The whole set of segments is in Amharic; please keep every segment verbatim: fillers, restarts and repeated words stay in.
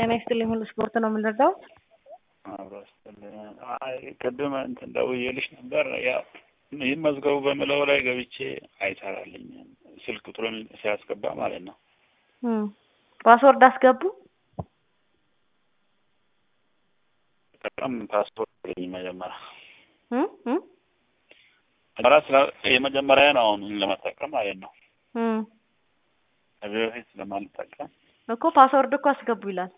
ጤና ይስጥልኝ ሁሉ ስፖርት ነው የምንረዳው። አይ ቅድም እንትን ደውዬልሽ ነበር። ያው ይመዝገቡ በምለው ላይ ገብቼ አይሰራልኝም ስልክ ቁጥሩን ሲያስገባ ማለት ነው። እም ፓስወርድ አስገቡ። በጣም ፓስወርድ መጀመሪያ እም እም ራስ የመጀመሪያ ነው አሁን ለመጠቀም ማለት ነው። እም ከዚህ በፊት ለማልጠቀም እኮ ፓስወርድ እኮ አስገቡ ይላል።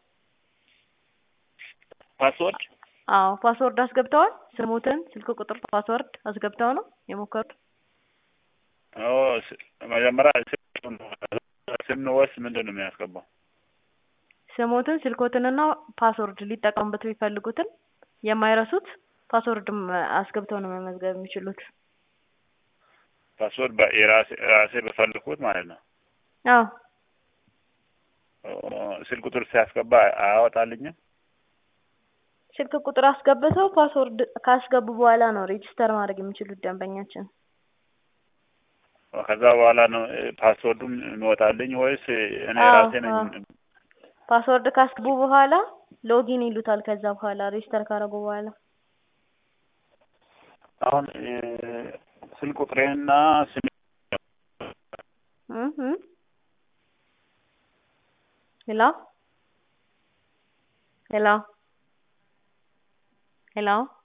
ፓስወርድ አዎ ፓስወርድ አስገብተዋል። ስሙትን ስልክ ቁጥር ፓስወርድ አስገብተው ነው የሞከሩት። አዎ መጀመሪያ ስንወስ ምንድን ነው የሚያስገባው? ስሙትን ስልኮትንና ፓስወርድ ሊጠቀሙበት የሚፈልጉትን የማይረሱት ፓስወርድም አስገብተው ነው መመዝገብ የሚችሉት። ፓስወርድ በራሴ ራሴ በፈልኩት ማለት ነው። አዎ ስልክ ቁጥር ሲያስገባ አያወጣልኝም። ስልክ ቁጥር አስገብተው ፓስወርድ ካስገቡ በኋላ ነው ሬጂስተር ማድረግ የሚችሉት ደንበኛችን። ከዛ በኋላ ነው ፓስወርዱም የሚወጣልኝ ወይስ እኔ ራሴ ነኝ? ፓስወርድ ካስገቡ በኋላ ሎጊን ይሉታል። ከዛ በኋላ ሬጂስተር ካደረጉ በኋላ አሁን ስልክ ቁጥሬና ስም እህ እህ ሄሎ ሄሎ ሄሎ